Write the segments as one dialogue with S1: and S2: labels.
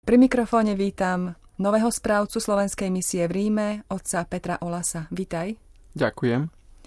S1: Pri mikrofóne vítam nového správcu slovenskej misie v Ríme, otca Petra Olasa. Vitaj.
S2: Ďakujem.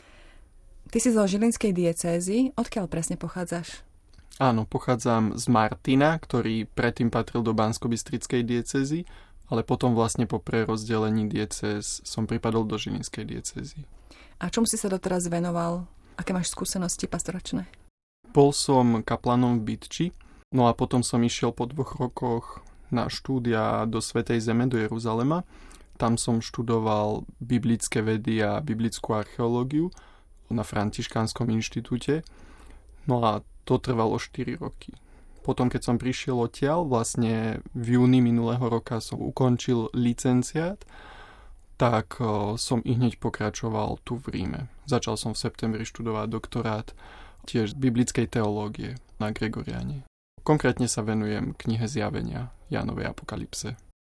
S1: Ty si zo Žilinskej diecézy. Odkiaľ presne pochádzaš?
S2: Áno, pochádzam z Martina, ktorý predtým patril do Banskobystrickej diecézy, ale potom vlastne po prerozdelení diecéz som pripadol do Žilinskej diecézy.
S1: A čomu si sa doteraz venoval? Aké máš skúsenosti pastoračné?
S2: Bol som kaplanom v Bytči, no a potom som išiel po 2 rokoch na štúdia do Svätej Zeme, do Jeruzalema. Tam som študoval biblické vedy a biblickú archeológiu na Františkánskom inštitúte. No a to trvalo 4 roky. Potom, keď som prišiel odtiaľ, vlastne v júni minulého roka som ukončil licenciát, tak som i hneď pokračoval tu v Ríme. Začal som v septembri študovať doktorát tiež biblickej teológie na Gregoriáne. Konkrétne sa venujem knihe Zjavenia, Jánovej apokalypse.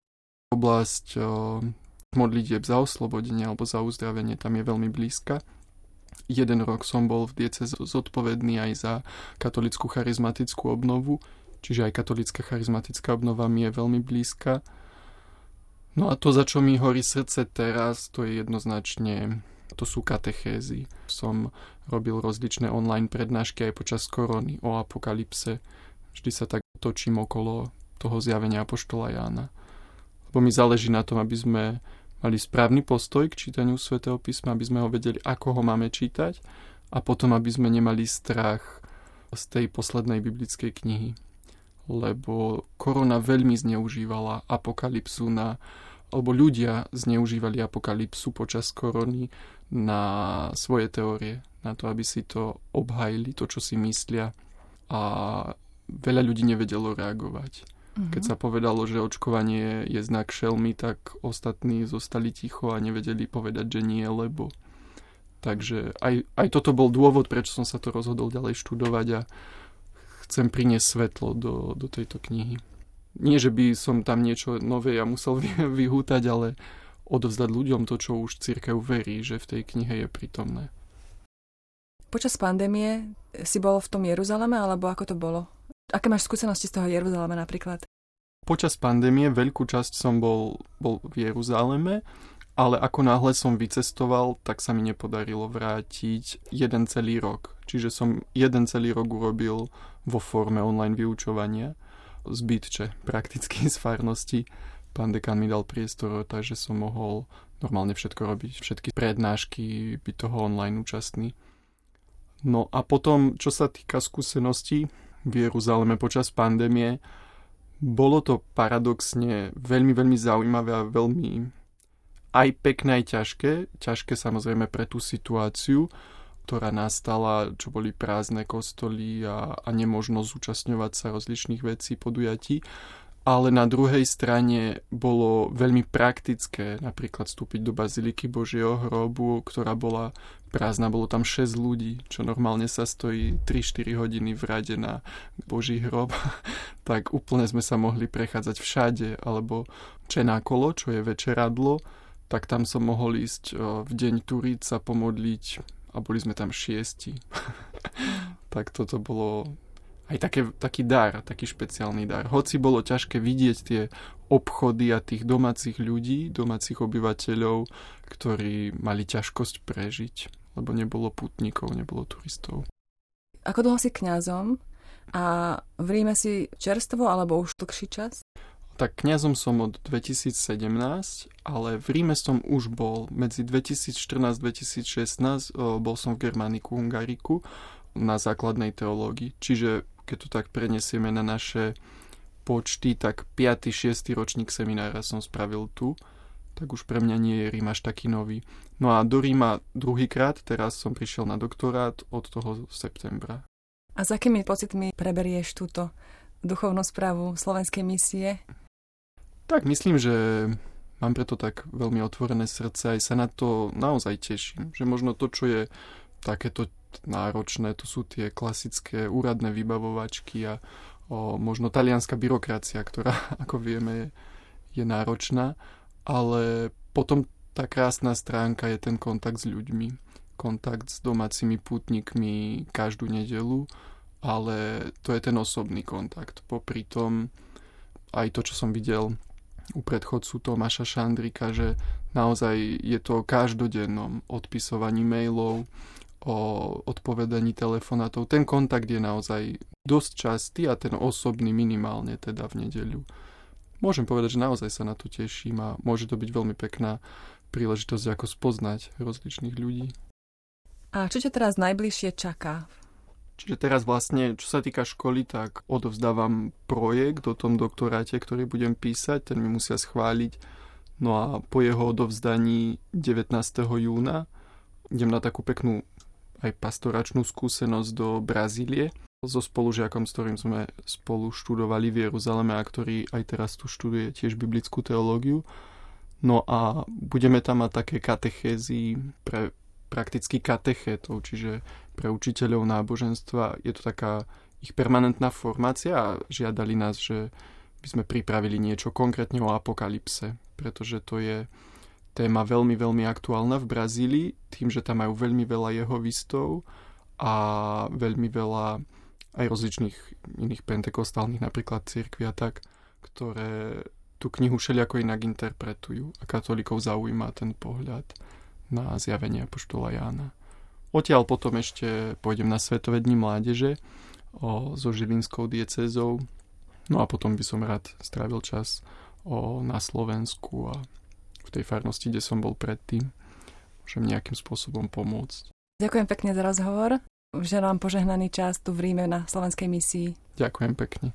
S2: Oblasť modlitieb za oslobodenie alebo za uzdravenie tam je veľmi blízka. 1 rok som bol v diecéze zodpovedný aj za katolícku charizmatickú obnovu, čiže aj katolícka charizmatická obnova mi je veľmi blízka. No a to, za čo mi horí srdce teraz, to je jednoznačne, to sú katechézy. Som robil rozličné online prednášky aj počas korony o apokalypse. Vždy sa tak točím okolo toho zjavenia apoštola Jána. Lebo mi záleží na tom, aby sme mali správny postoj k čítaniu Svätého písma, aby sme ho vedeli, ako ho máme čítať, a potom, aby sme nemali strach z tej poslednej biblickej knihy. Lebo korona veľmi zneužívala apokalypsu alebo ľudia zneužívali apokalypsu počas korony na svoje teórie, na to, aby si to obhájili, to, čo si myslia. A veľa ľudí nevedelo reagovať. Keď sa povedalo, že očkovanie je znak šelmy, tak ostatní zostali ticho a nevedeli povedať, že nie, lebo. Takže aj toto bol dôvod, prečo som sa to rozhodol ďalej študovať a chcem priniesť svetlo do tejto knihy. Nie, že by som tam niečo nové ja musel vyhútať, ale odovzdať ľuďom to, čo už cirkev verí, že v tej knihe je prítomné.
S1: Počas pandémie si bol v tom Jeruzaleme, alebo ako to bolo? Aké máš skúsenosti z toho Jeruzalema napríklad?
S2: Počas pandémie veľkú časť som bol v Jeruzaleme, ale ako náhle som vycestoval, tak sa mi nepodarilo vrátiť 1 celý rok. Čiže som 1 celý rok urobil vo forme online vyučovania z Bytče, prakticky z farnosti. Pán dekan mi dal priestor, takže som mohol normálne všetko robiť, všetky prednášky, byť toho online účastný. No a potom, čo sa týka skúseností v Jeruzaleme počas pandémie, bolo to paradoxne veľmi, veľmi zaujímavé a veľmi aj pekné, aj ťažké. Ťažké samozrejme pre tú situáciu, ktorá nastala, čo boli prázdne kostoly a nemožnosť zúčastňovať sa rozličných vecí, podujatí. Ale na druhej strane bolo veľmi praktické napríklad vstúpiť do Baziliky Božieho hrobu, ktorá bola prázdna. Bolo tam 6 ľudí, čo normálne sa stojí 3-4 hodiny v rade na Boží hrob. Tak úplne sme sa mohli prechádzať všade. Alebo Čenákolo, čo je večeradlo, tak tam som mohol ísť v deň Turíc sa pomodliť a boli sme tam 6. Tak toto bolo aj taký dar, taký špeciálny dar. Hoci bolo ťažké vidieť tie obchody a tých domácich ľudí, domácich obyvateľov, ktorí mali ťažkosť prežiť, lebo nebolo putníkov, nebolo turistov.
S1: Ako dlho si kňazom a v Ríme si čerstvo alebo už dlhší čas?
S2: Tak kňazom som od 2017, ale v Ríme som už bol. Medzi 2014-2016 bol som v Germániku, Hungariku na základnej teológii. Čiže keď to tak prenesieme na naše počty, tak 5. 6. ročník seminára som spravil tu, tak už pre mňa nie je Rím až taký nový. No a do Ríma druhýkrát, teraz som prišiel na doktorát od toho septembra.
S1: A s akými pocitmi preberieš túto duchovnú správu slovenskej misie?
S2: Tak myslím, že mám preto tak veľmi otvorené srdce, aj sa na to naozaj teším. Že možno to, čo je takéto náročné, to sú tie klasické úradné vybavovačky a možno talianská byrokracia, ktorá, ako vieme, je náročná, ale potom tá krásna stránka je ten kontakt s ľuďmi, kontakt s domácimi pútnikmi každú nedeľu, ale to je ten osobný kontakt. Popri tom aj to, čo som videl u predchodcu Tomáša Šandrika, že naozaj je to o každodennom odpisovaní mailov, o odpovedaní telefonátov. Ten kontakt je naozaj dosť častý a ten osobný minimálne teda v nedeľu. Môžem povedať, že naozaj sa na to teším a môže to byť veľmi pekná príležitosť, ako spoznať rozličných ľudí.
S1: A čo ťa teraz najbližšie čaká?
S2: Čiže teraz vlastne, čo sa týka školy, tak odovzdávam projekt o tom doktoráte, ktorý budem písať, ten mi musia schváliť. No a po jeho odovzdaní 19. júna idem na takú peknú aj pastoračnú skúsenosť do Brazílie so spolužiakom, s ktorým sme spolu študovali v Jeruzaleme a ktorý aj teraz tu študuje tiež biblickú teológiu. No a budeme tam mať také katechézy pre prakticky katechétov, čiže pre učiteľov náboženstva. Je to taká ich permanentná formácia a žiadali nás, že by sme pripravili niečo konkrétne o apokalypse, pretože to je téma veľmi, veľmi aktuálna v Brazílii, tým, že tam majú veľmi veľa jehovistov a veľmi veľa aj rozličných iných pentekostálnych, napríklad cirkvi a tak, ktoré tú knihu všelijako inak interpretujú a katolíkov zaujíma ten pohľad na zjavenie apoštola Jána. Odtiaľ potom ešte pôjdem na Svetové dni mládeže so Žilinskou diecézou, no a potom by som rád strávil čas na Slovensku a v tej farnosti, kde som bol predtým, môžem nejakým spôsobom pomôcť.
S1: Ďakujem pekne za rozhovor. Želám požehnaný čas tu v Ríme na slovenskej misii.
S2: Ďakujem pekne.